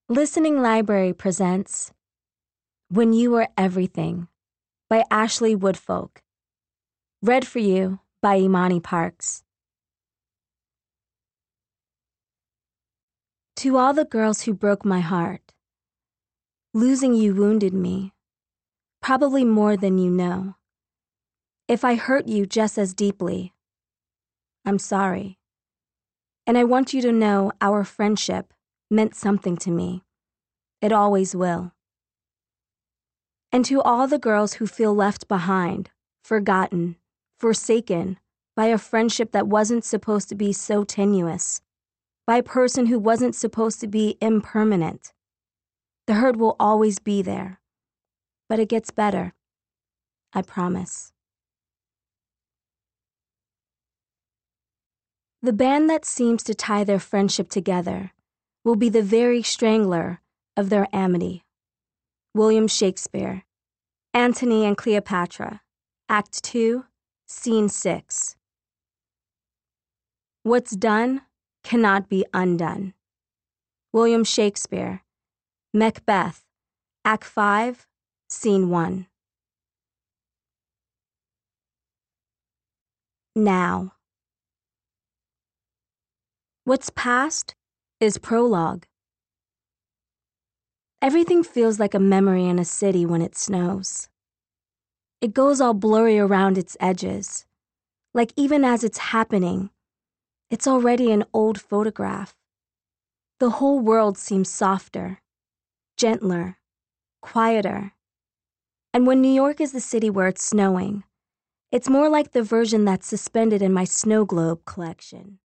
Listening Library presents When You Were Everything by Ashley Woodfolk. Read for you by Imani Parks. To all the girls who broke my heart, losing you wounded me, probably more than you know. If I hurt you just as deeply, I'm sorry. And I want you to know our friendship meant something to me. It always will. And to all the girls who feel left behind, forgotten, forsaken by a friendship that wasn't supposed to be so tenuous, by a person who wasn't supposed to be impermanent, the hurt will always be there. But it gets better. I promise. The band that seems to tie their friendship together will be the very strangler of their amity. William Shakespeare, Antony and Cleopatra, Act 2, Scene 6. What's done cannot be undone. William Shakespeare, Macbeth, Act 5, Scene 1. Now. What's past is prologue. Everything feels like a memory in a city when it snows. It goes all blurry around its edges, like even as it's happening, it's already an old photograph. The whole world seems softer, gentler, quieter. And when New York is the city where it's snowing, it's more like the version that's suspended in my snow globe collection.